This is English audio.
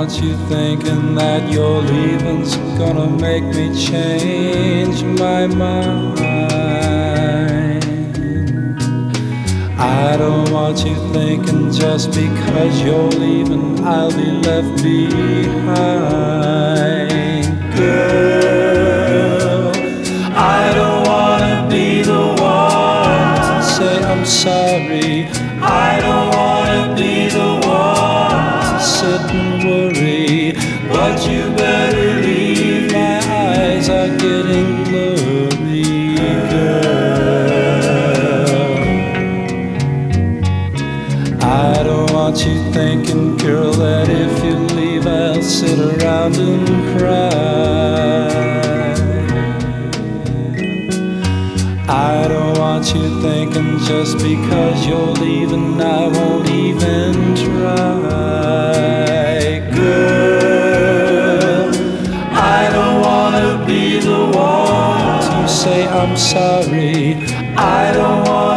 want you thinking that your leaving's gonna make me change my mind. I don't want you thinking just because you're leaving I'll be left behind. Girl, I don't wanna be the one to say I'm sorry. I don't wanna be the one to sit and worry, but you better leave, my eyes are getting blurry, girl. I don't want you thinking, girl, that if you leave I'll sit around and cry. I don't want you thinking just because you're leaving I won't even try. Girl, I don't wanna be the one to say I'm sorry. I don't want